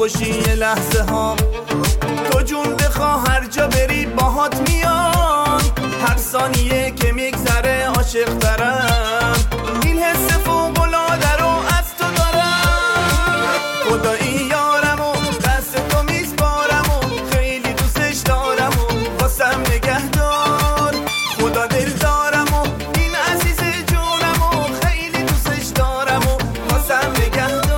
باشی یه لحظه ها. تو جون بخوا هر جا بری باهات میان، هر ثانیه که میگذره عاشق ترم. این حس فوق‌العاده رو از تو دارم. خدایی یارم و دست تو میسپارم و خیلی دوستش دارم و واسم نگه دار. خدا دل دارم و این عزیز جونم و خیلی دوستش دارم و واسم نگه دار.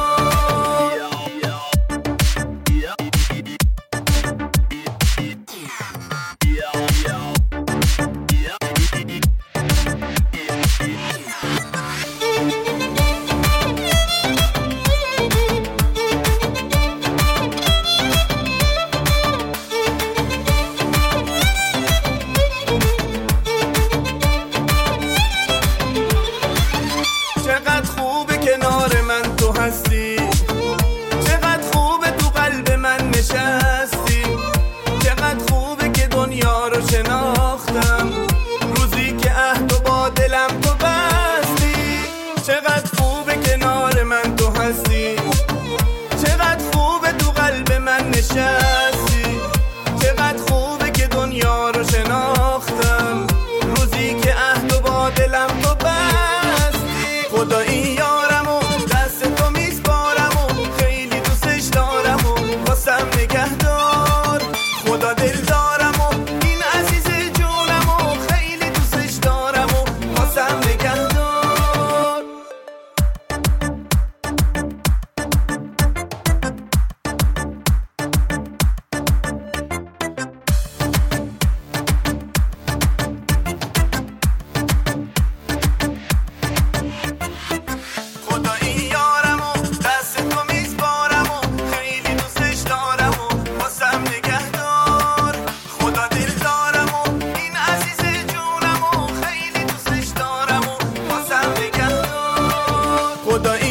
چقدر خوبه کنار من تو هستی، چقدر خوبه تو قلب من نشستی، چقدر خوبه که دنیا رو شناختم روزی که عهد و با دلم تو بستی. چقدر خوبه کنار من تو هستی، چقدر خوبه تو قلب من نشستی، چقدر خوبه که دنیا رو شناختم روزی که عهد و با دلم تو بستی. خدایی یارم و دست تو میسپارم و خیلی دوستش دارم و واسم نگه دار. خدا دل دارم و این عزیز جونم و خیلی دوستش دارم و واسم نگه دار. خدایی یارم و دست تو میسپارم و خیلی دوستش دارم و واسم نگه دار. خدا دل دارم و این عزیز جونم و خیلی دوستش دارم و واسم نگه دار. خدایی